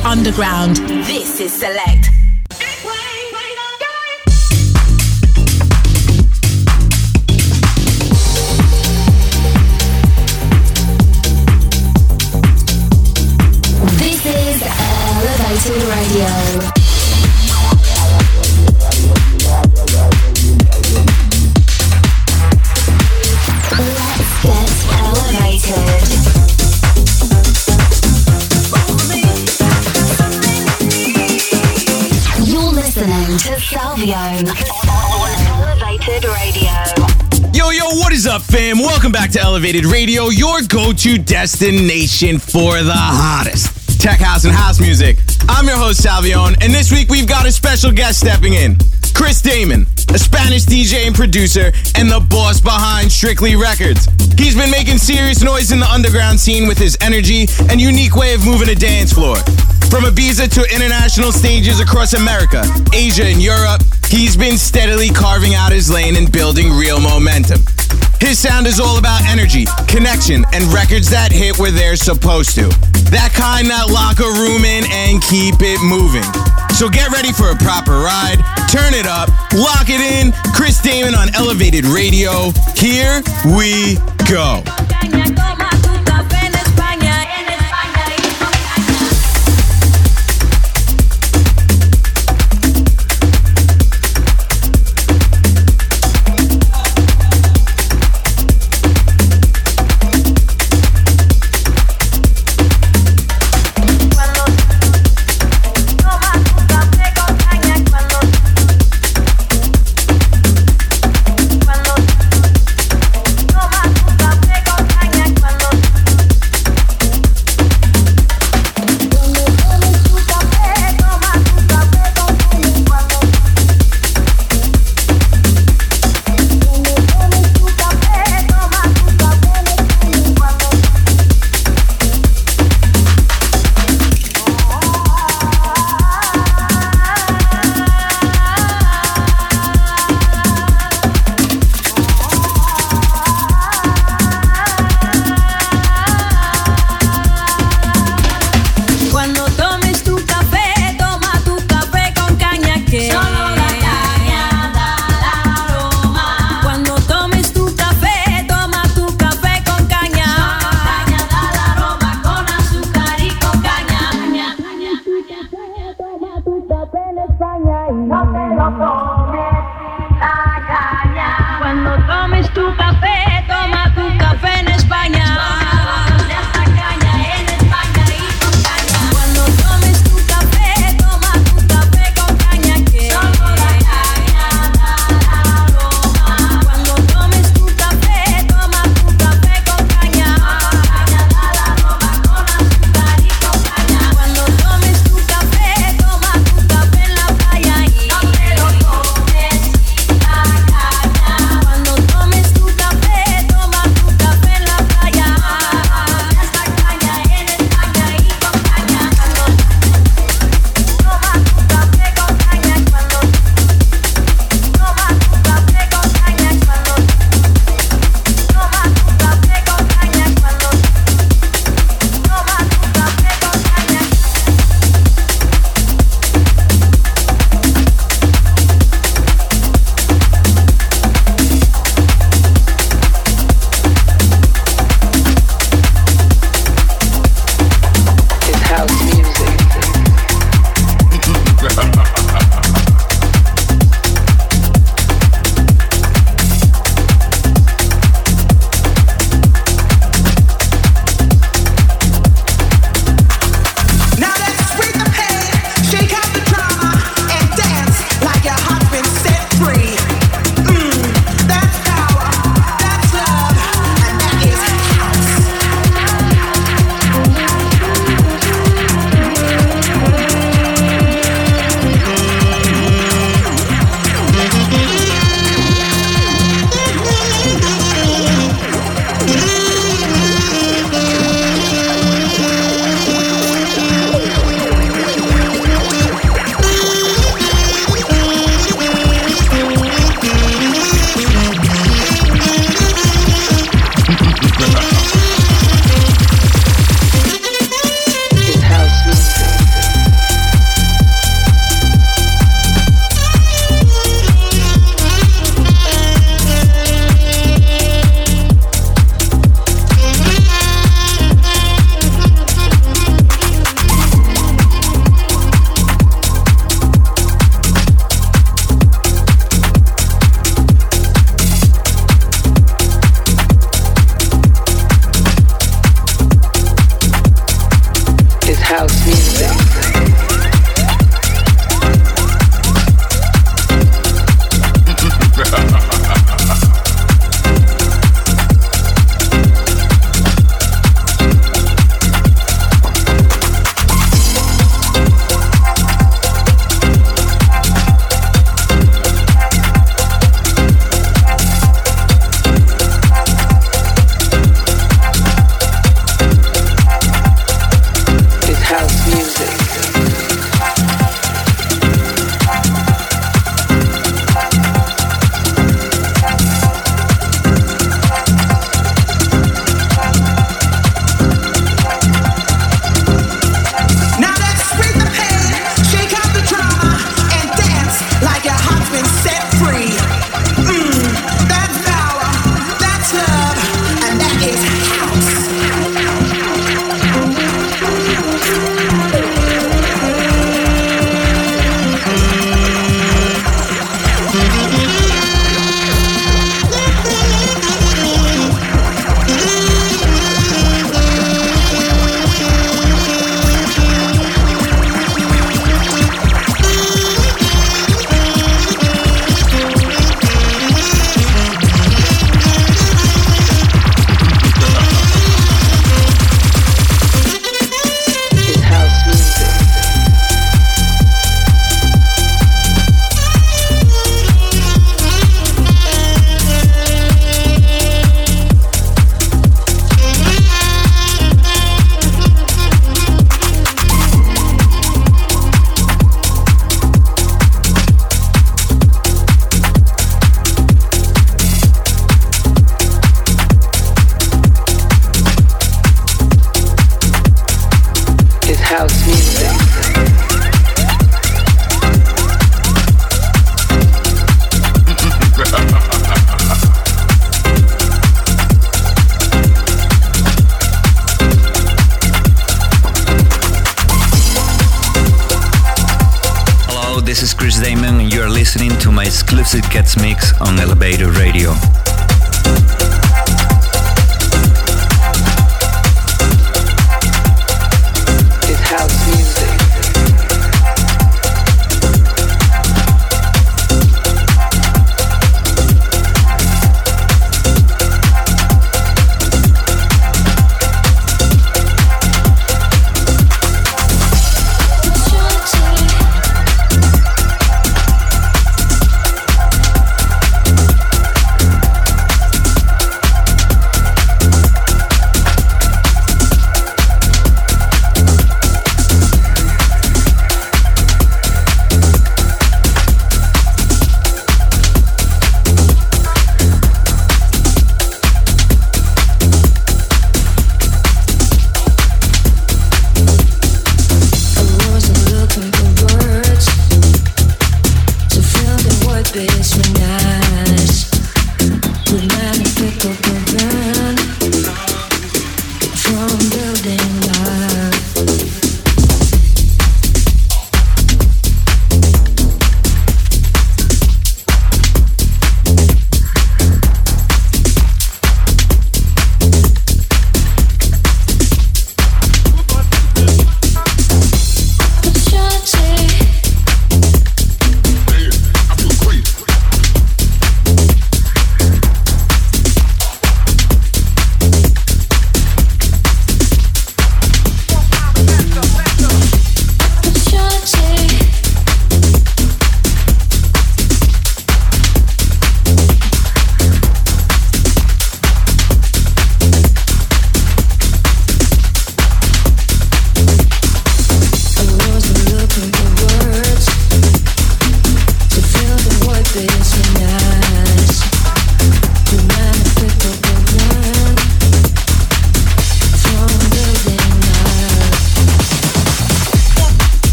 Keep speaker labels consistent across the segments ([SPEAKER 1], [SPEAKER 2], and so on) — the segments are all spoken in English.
[SPEAKER 1] underground. This is Select.
[SPEAKER 2] This is Elevated Radio. Listening to Salvione on Elevated Radio.
[SPEAKER 3] Yo, what is up, fam? Welcome back to Elevated Radio, your go-to destination for the hottest tech house and house music. I'm your host, Salvione, and this week we've got a special guest stepping in. Chris Damon, a Spanish DJ and producer, and the boss behind Strictly Records. He's been making serious noise in the underground scene with his energy and unique way of moving a dance floor. From Ibiza to international stages across America, Asia, and Europe, he's been steadily carving out his lane and building real momentum. His sound is all about energy, connection, and records that hit where they're supposed to. That kind that lock a room in and keep it moving. So get ready for a proper ride, turn it up, lock it in. Chris Damon on Elevated Radio. Here we go.
[SPEAKER 4] Caña Exclusive Gets Mix on Elevator Radio.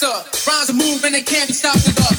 [SPEAKER 5] faster. Rhymes are moving, they can't be stopped. Up.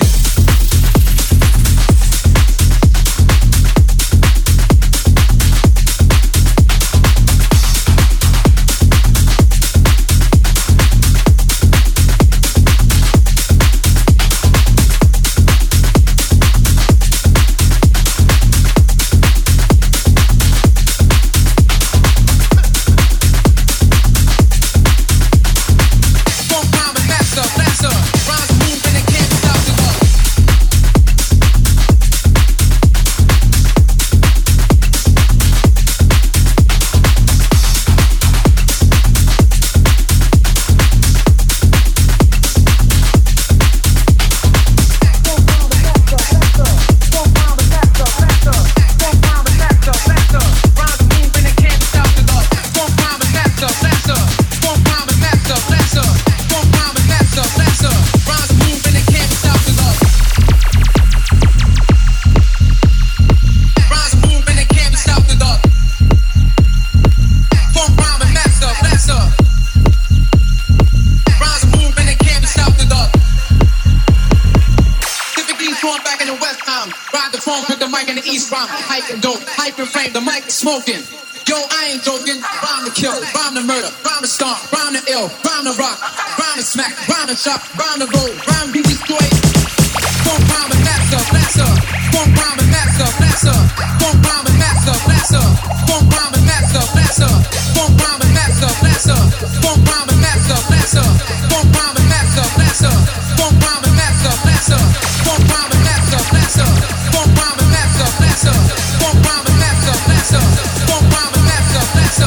[SPEAKER 5] Smoking, yo, I ain't joking. Rhyme to kill, rhyme to murder, rhyme to stomp, rhyme to ill, rhyme to rock, rhyme to smack, rhyme to chop, rhyme to roll, rhyme to destroy. Funk rhyme and master, faster. Funk rhyme and master, faster. Funk rhyme and master, faster. Funk rhyme and master, faster. Funk rhyme and master, faster. Funk rhyme and master, faster. Funk rhyme and master, faster. Funk rhyme and master, faster. Funk rhyme and master, faster. Funk rhyme and master, faster. Funk rhyme and master, faster. Funk rhyme and master, faster.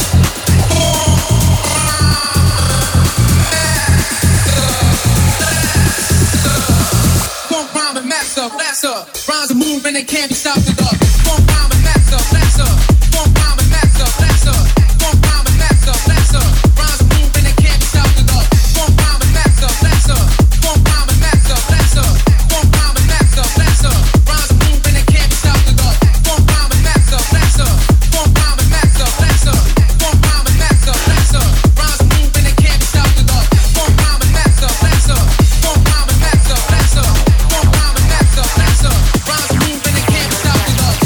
[SPEAKER 5] Funk rhyme and master, faster. Rhymes are moving, they can't be stopped. Funk rhyme and master, faster. Funk rhyme and master, faster. Funk rhyme and master, faster. Rhymes are moving, they can't be stopped. Funk rhyme and master, faster. Funk rhyme and master, faster. Funk rhyme and master, faster. Rhymes are moving, they can't be stopped. Funk rhyme and master, faster. Funk rhyme and master, faster. Funk rhyme and master, faster. Rhymes are moving, they can't be stopped. Funk rhyme and master, faster. Funk rhyme and master, faster. Funk rhyme and master, faster. Rhymes are moving, they can't be stopped.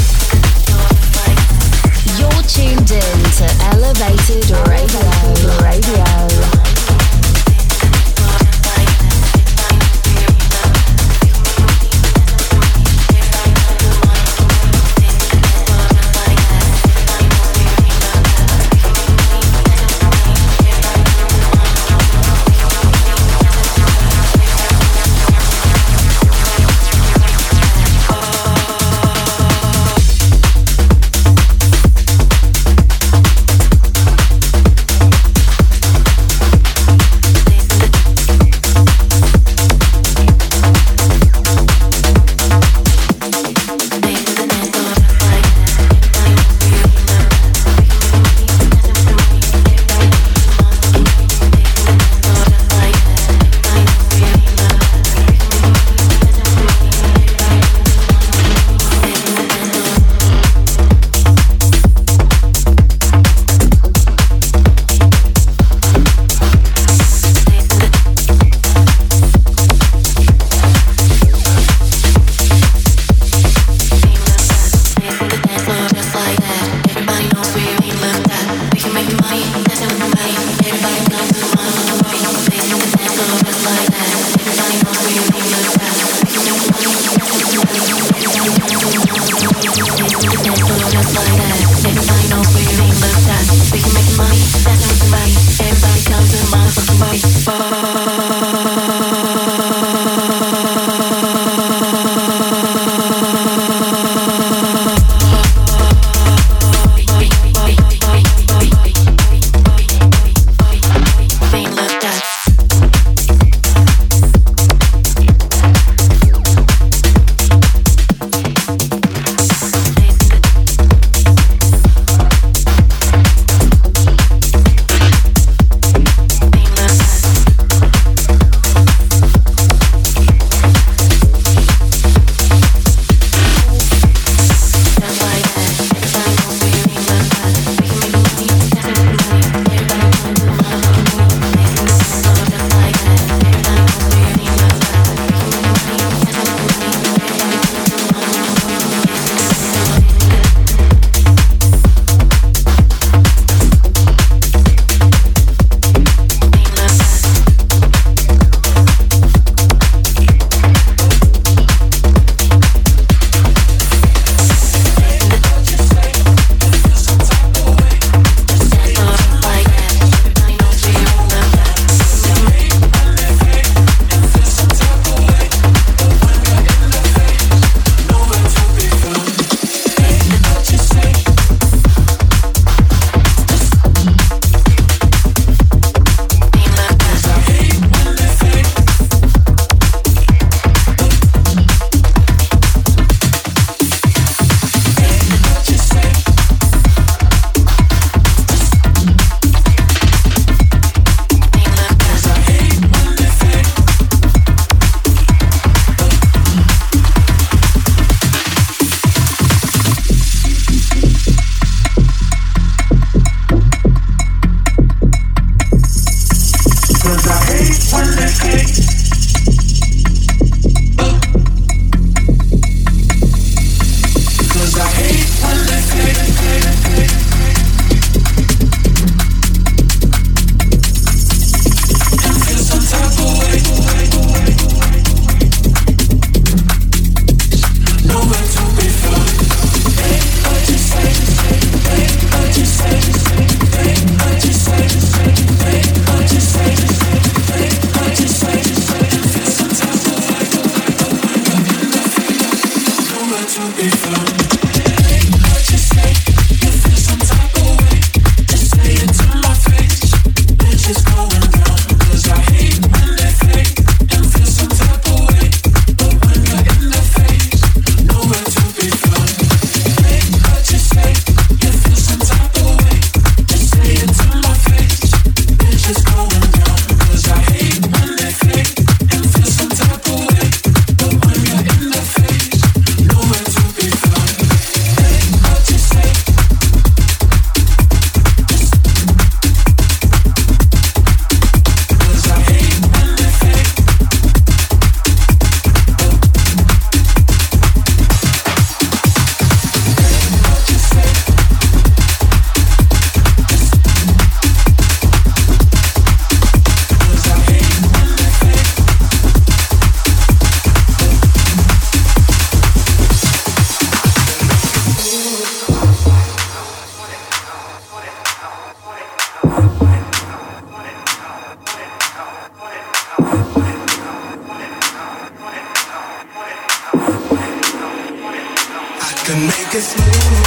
[SPEAKER 6] can make it smooth.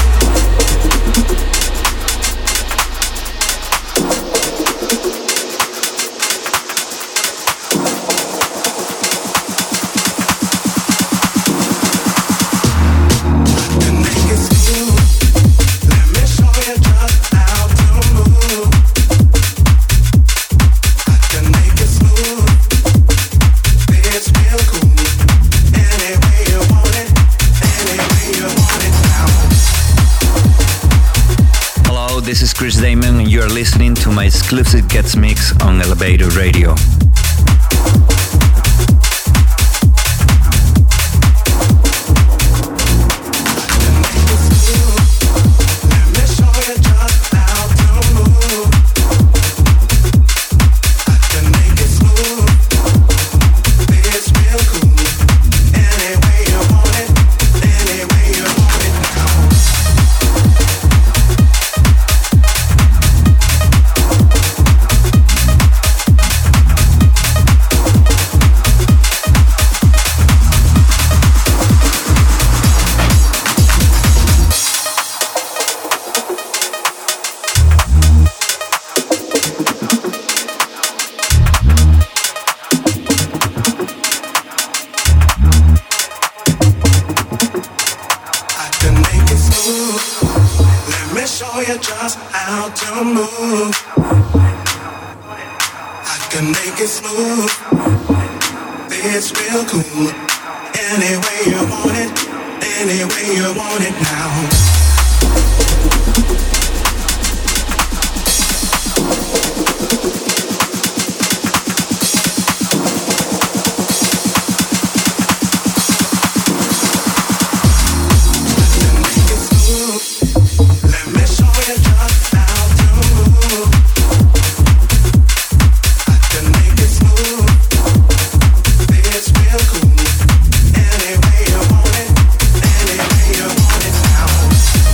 [SPEAKER 4] This is Chris Damon and you're listening to my exclusive guest mix on Elevator Radio.
[SPEAKER 6] Anyway you want it now.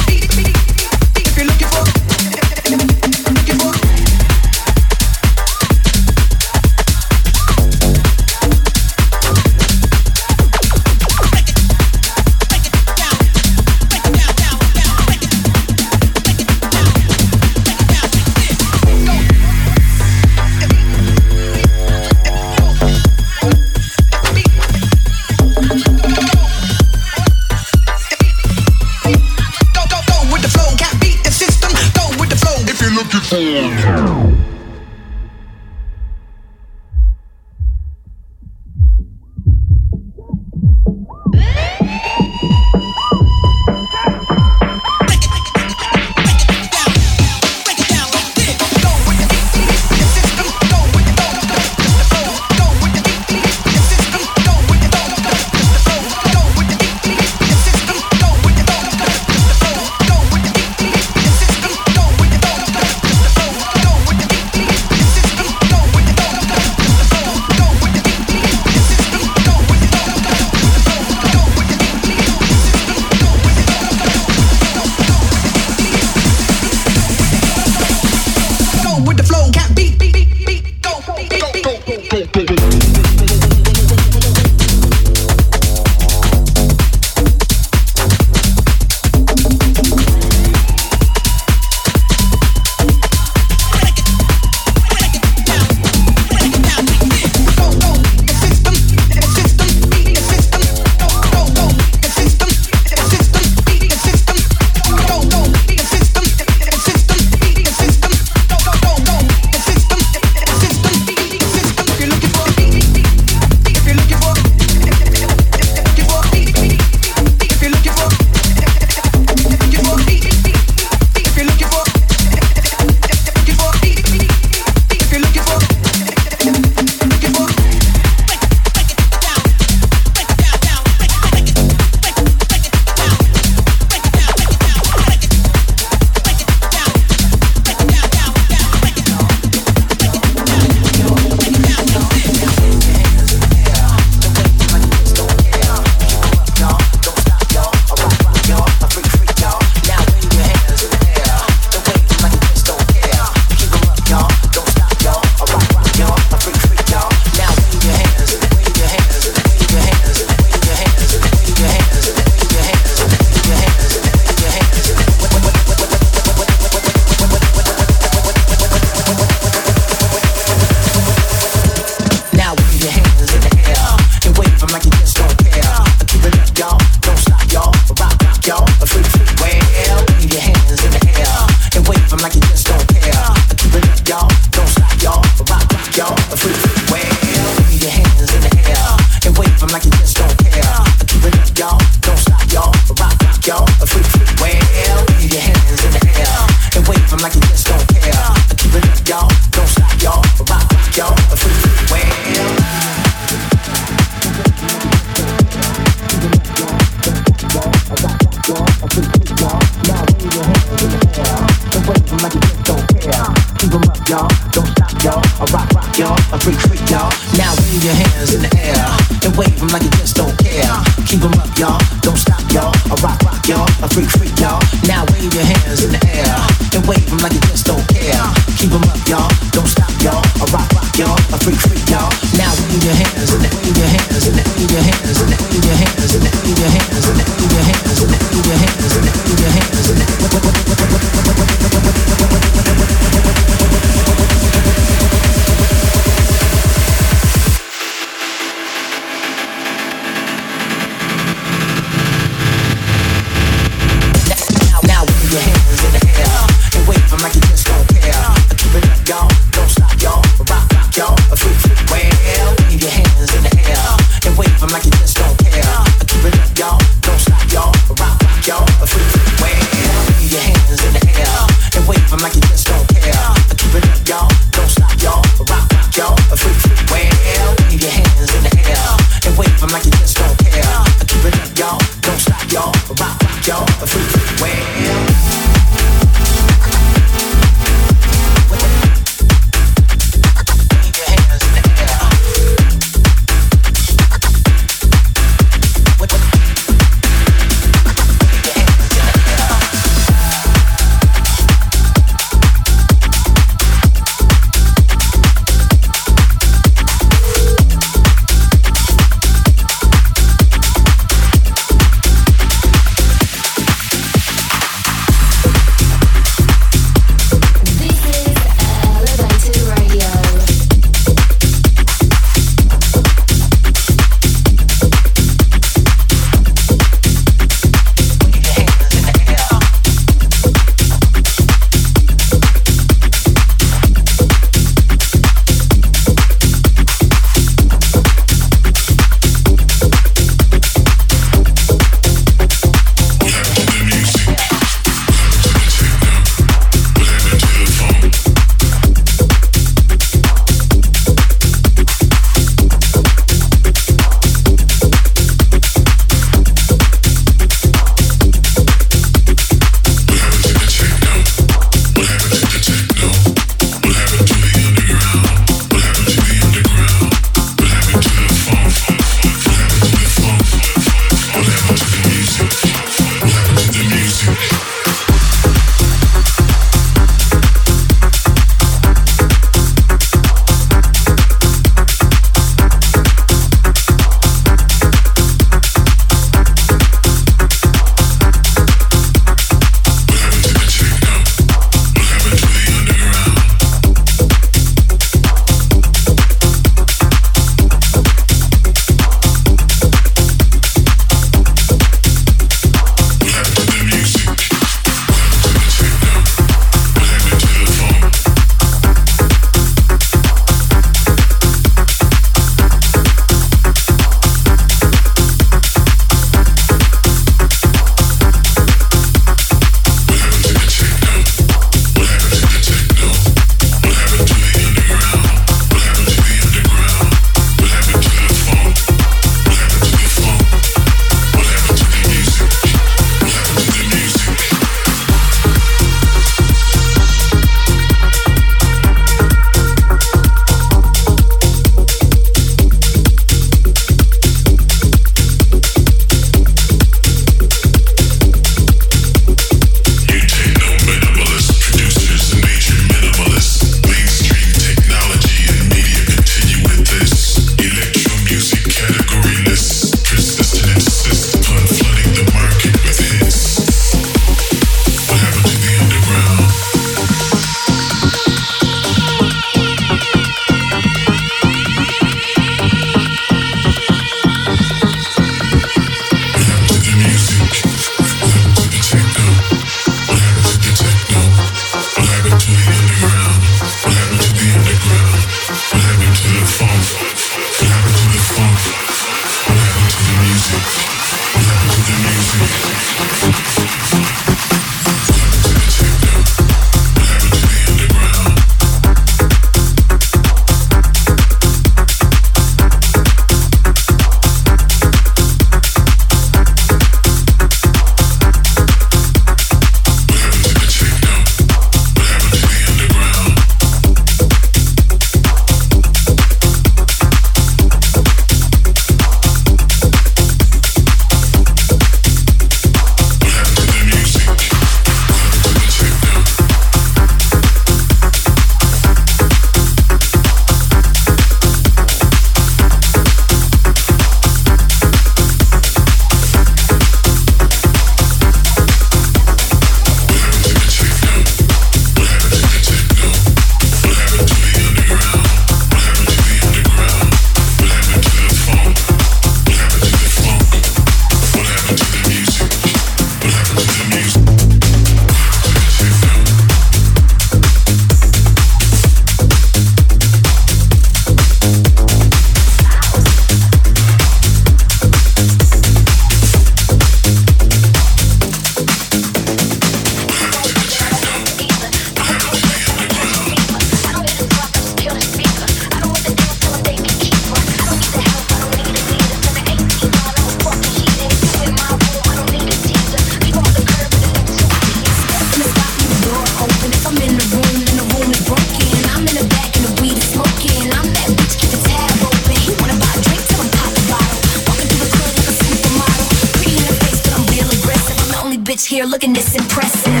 [SPEAKER 2] bitch here looking this impressive.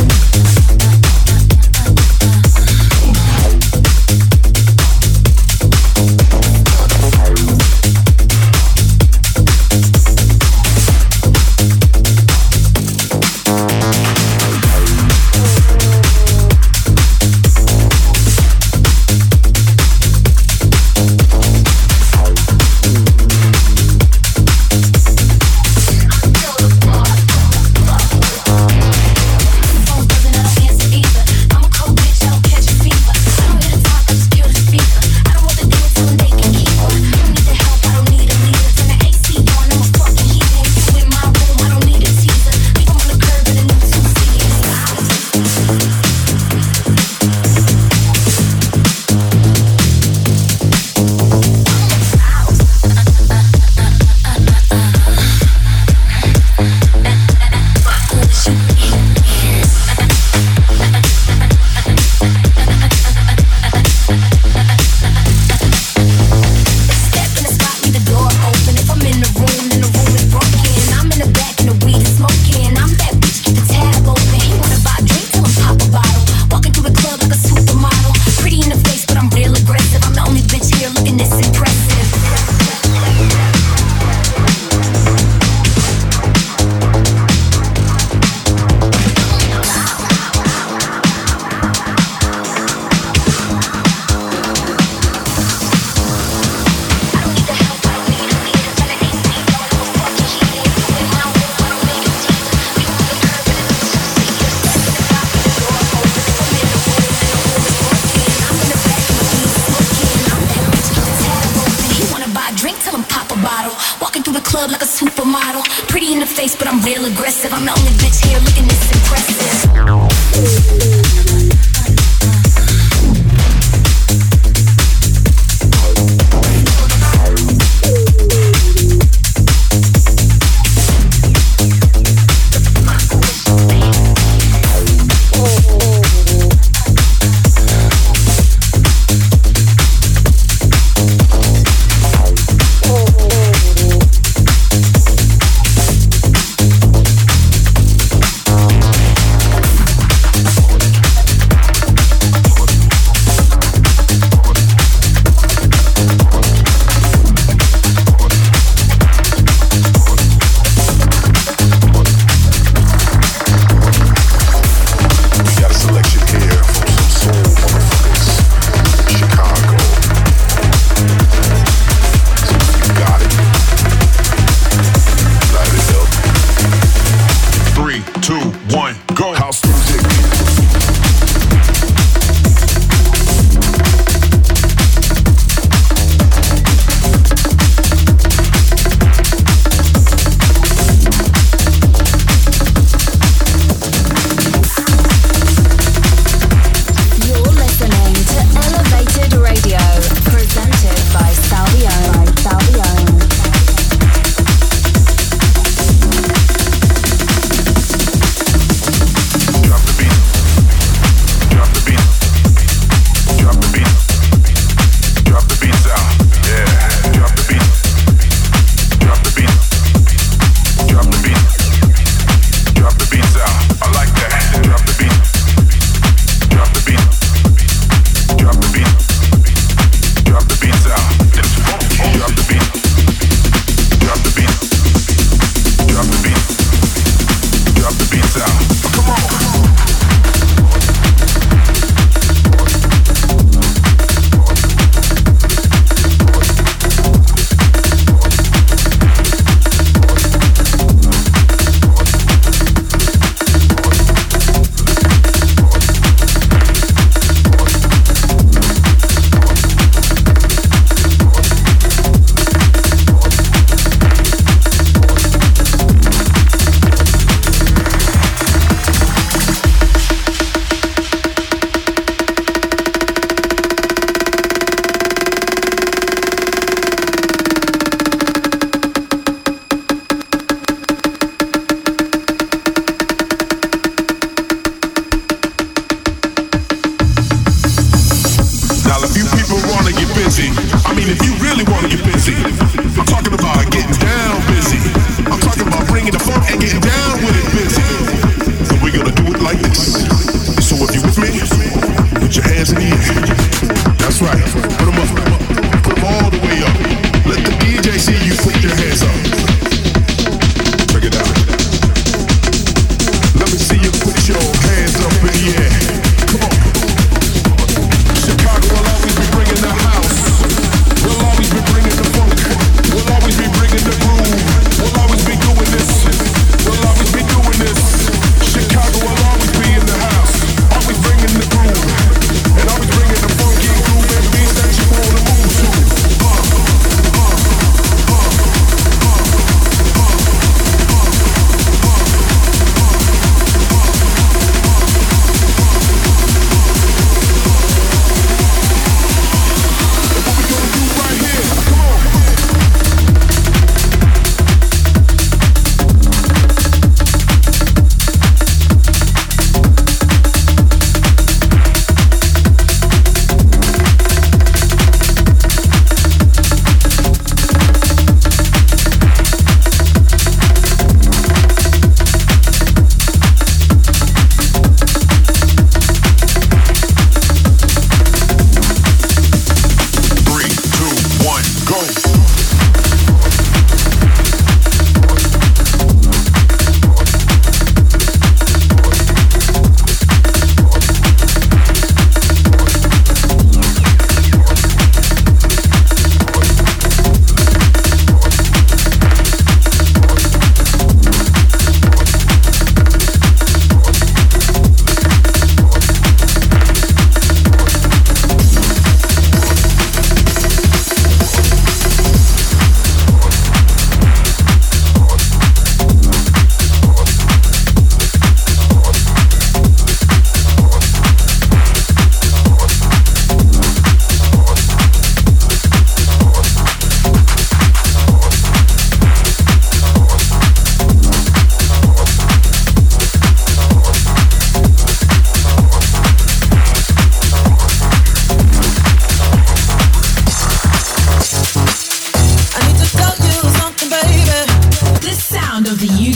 [SPEAKER 6] busy. I mean, if you really want to get busy, I'm talking about getting down busy. I'm talking about bringing the funk and getting down with it busy.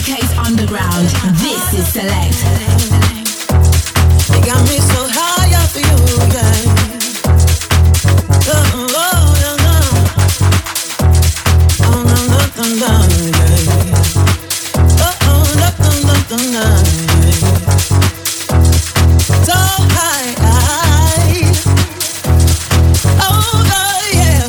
[SPEAKER 1] UK's underground. This is Select.
[SPEAKER 7] You got me so high up for you, yeah. Oh, oh, oh, oh, oh, no, no, no, no, yeah. Oh, oh, no, no, no, no, no, yeah. So high, oh, yeah.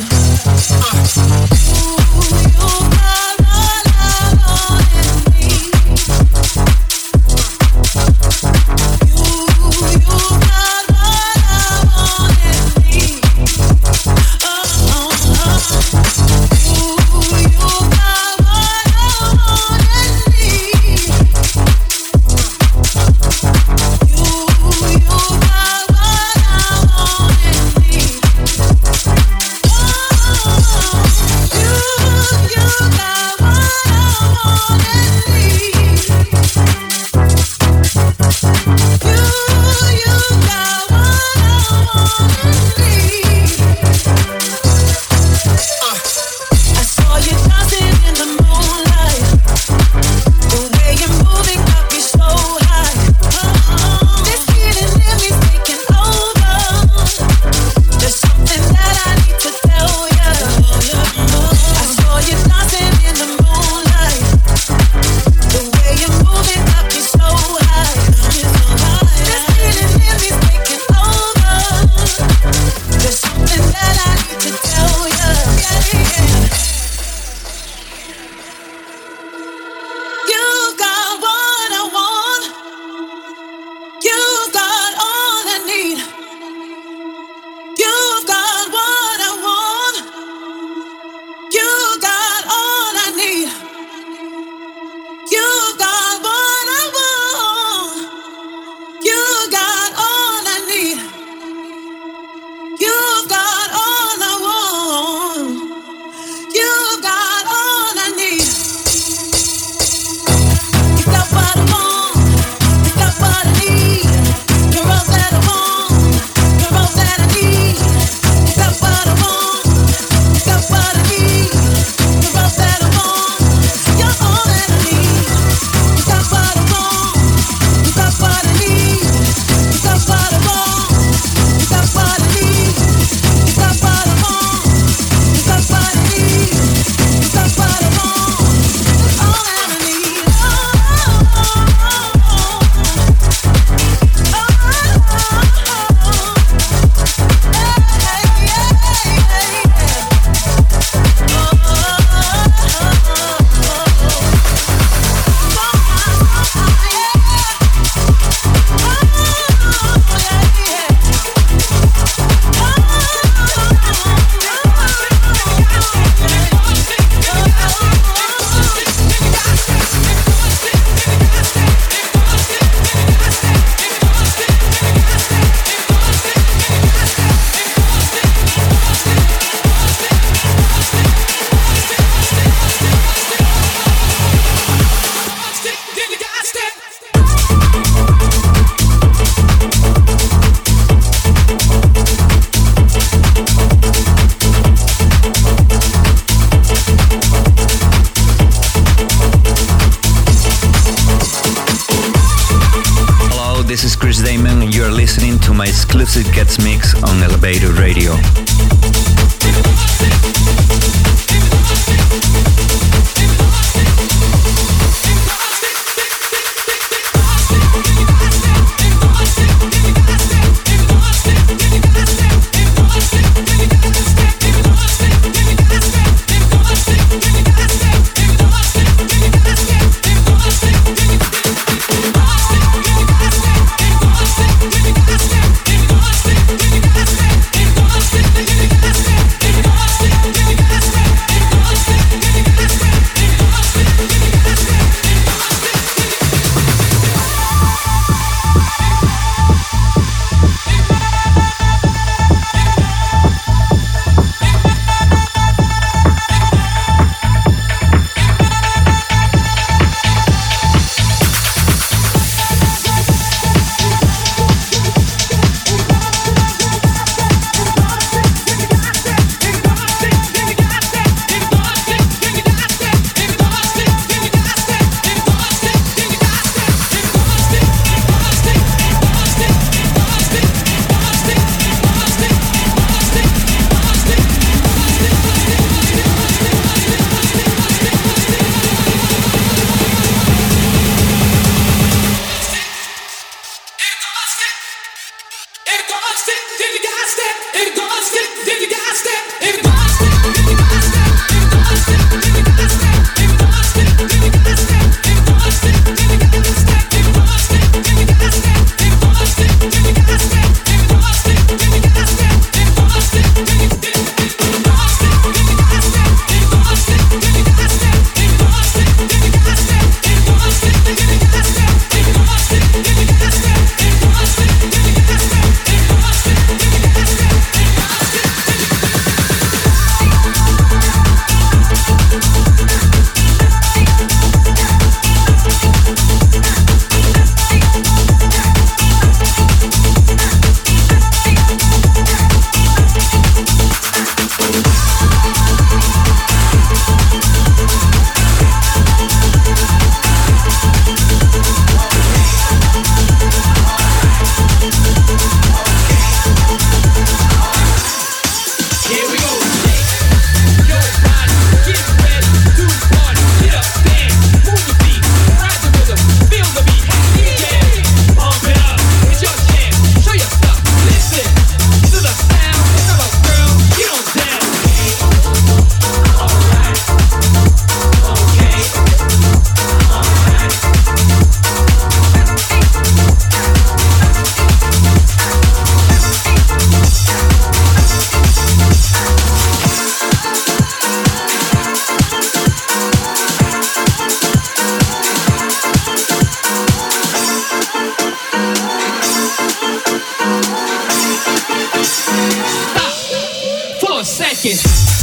[SPEAKER 4] Exclusive Gets Mix on Elevated Radio.
[SPEAKER 7] Give me
[SPEAKER 5] second.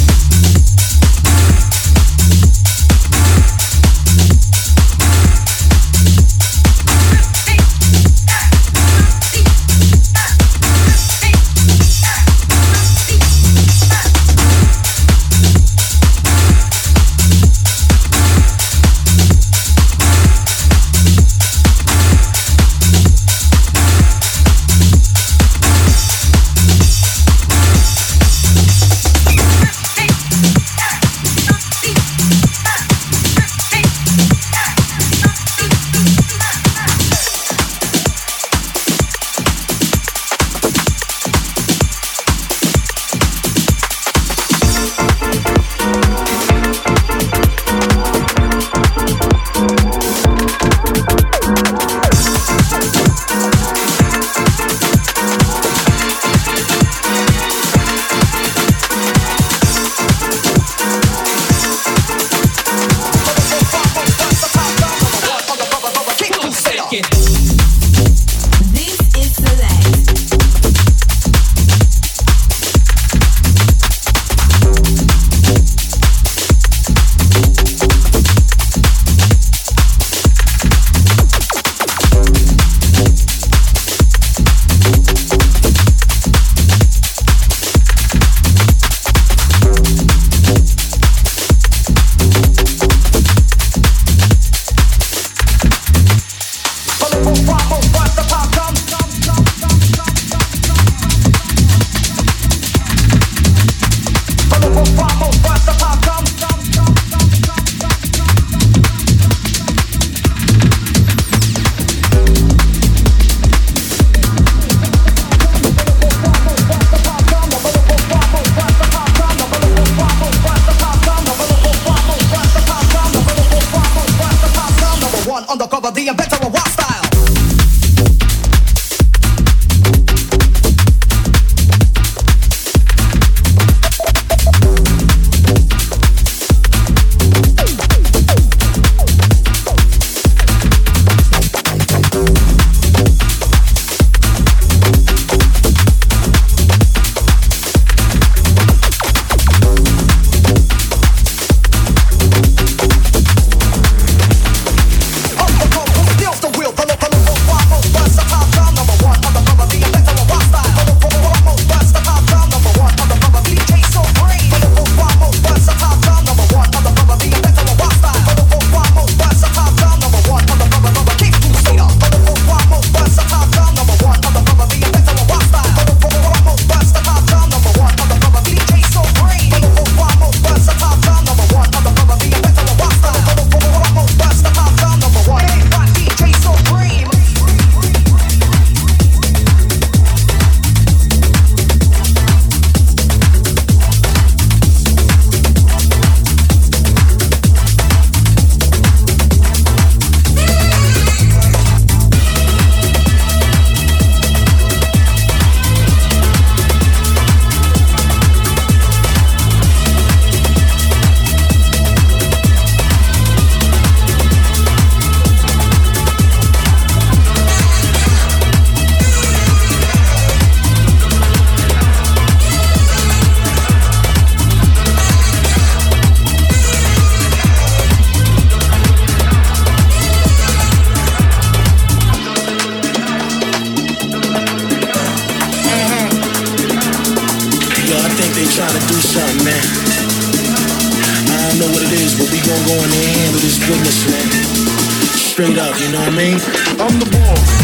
[SPEAKER 8] Straight up, you know what I mean? I'm the ball.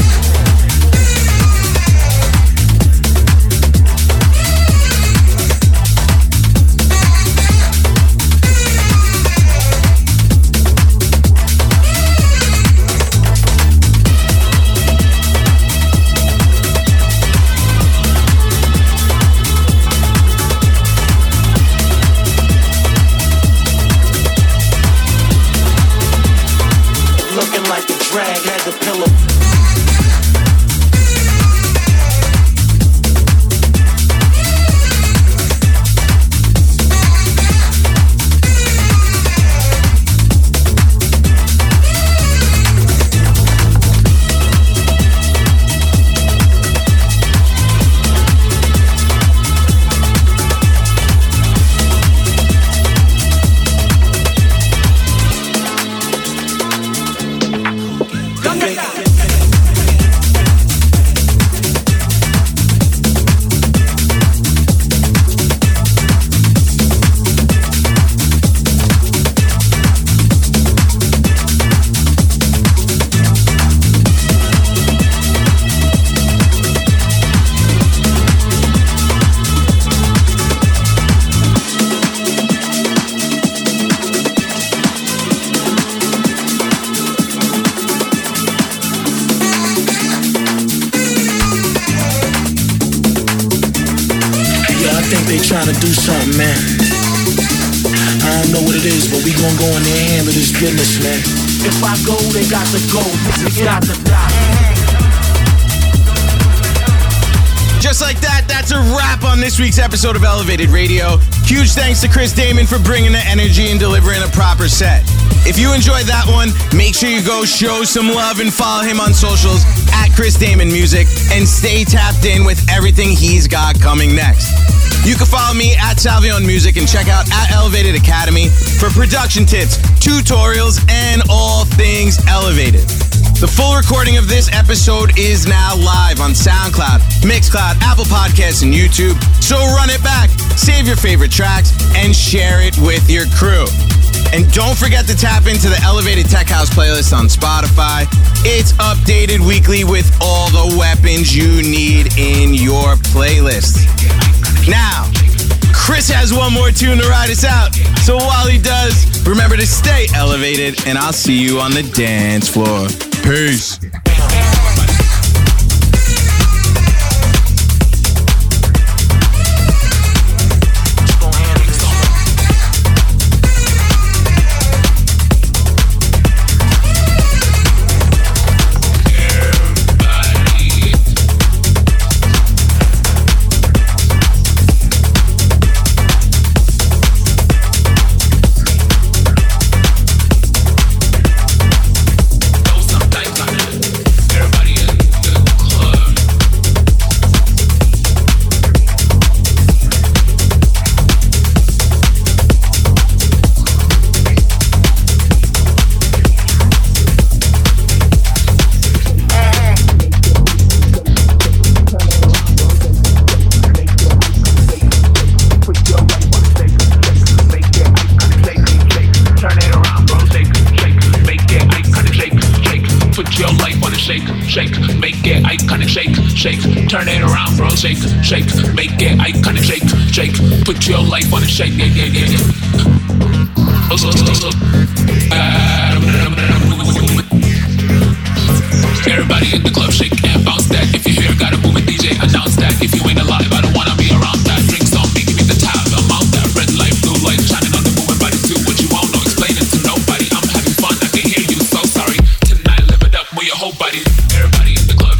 [SPEAKER 8] Looking like a drag, had the pillow. they trying to do something, man. I don't know what it is, but we gonna go in there and handle this business, man. If I go, they got to go. They got to die.
[SPEAKER 3] Just like that, that's a wrap on this week's episode of Elevated Radio. Huge thanks to Chris Damon for bringing the energy and delivering a proper set. If you enjoyed that one, make sure you go show some love and follow him on socials at Chris Damon Music and stay tapped in with everything he's got coming next. You can follow me at Salvion Music and check out at Elevated Academy for production tips, tutorials, and all things elevated. The full recording of this episode is now live on SoundCloud, Mixcloud, Apple Podcasts, and YouTube. So run it back, save your favorite tracks, and share it with your crew. And don't forget to tap into the Elevated Tech House playlist on Spotify. It's updated weekly with all the weapons you need in your playlist. Now, Chris has one more tune to ride us out. So while he does, remember to stay elevated, and I'll see you on the dance floor. Peace.
[SPEAKER 9] Turn it around, bro. Shake, shake, make it iconic. Shake, shake, put your life on it. Shake, yeah, yeah, yeah, yeah. Everybody in the club, shake and bounce that. If you hear, gotta move it, DJ, announce that. If you ain't alive, I don't wanna be around that. Drinks on me, give me the tab, I'm out that. Red light, blue light, shining on the moving body. Do what you want, no explaining to nobody. I'm having fun, I can hear you, so sorry. Tonight, live it up with your whole body. Everybody in the club.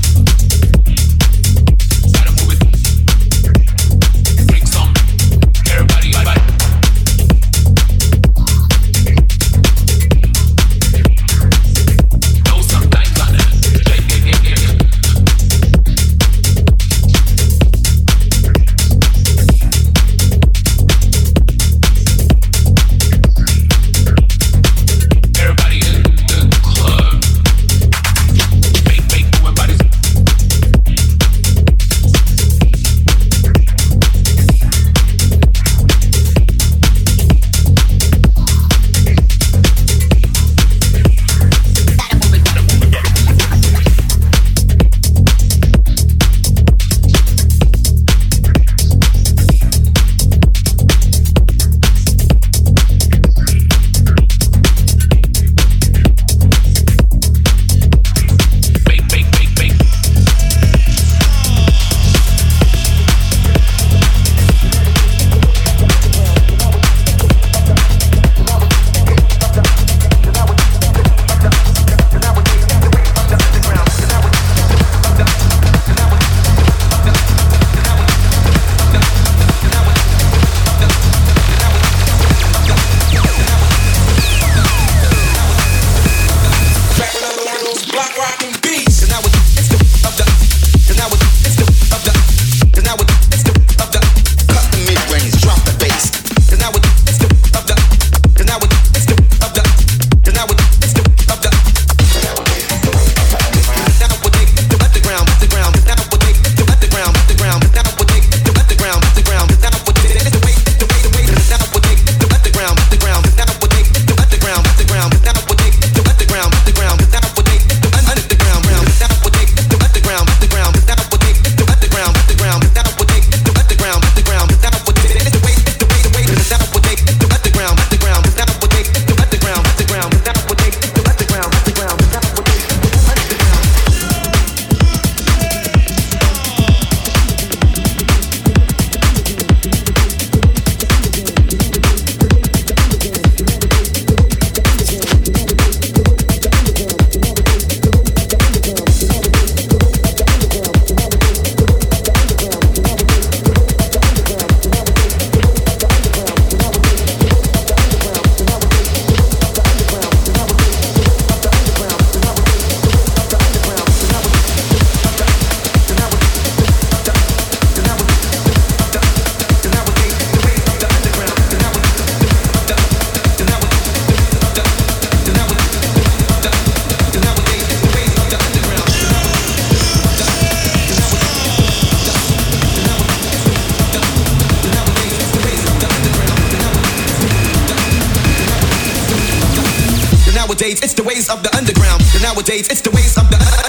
[SPEAKER 10] nowadays. It's the ways of the